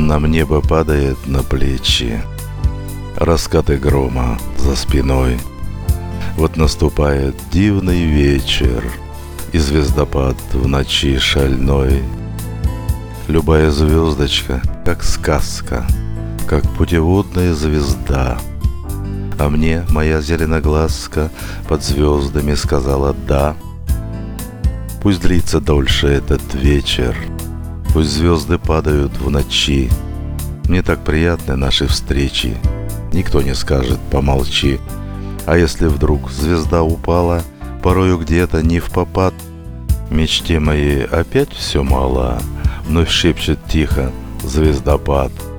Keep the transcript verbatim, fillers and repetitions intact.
Нам небо падает на плечи, раскаты грома за спиной. Вот наступает дивный вечер, и звездопад в ночи шальной. Любая звездочка, как сказка, как путеводная звезда. А мне моя зеленоглазка под звездами сказала «да». Пусть длится дольше этот вечер, пусть звезды падают в ночи. Мне так приятны наши встречи, никто не скажет «помолчи». А если вдруг звезда упала, порою где-то не впопад, мечте моей опять все мало, вновь шепчет тихо звездопад.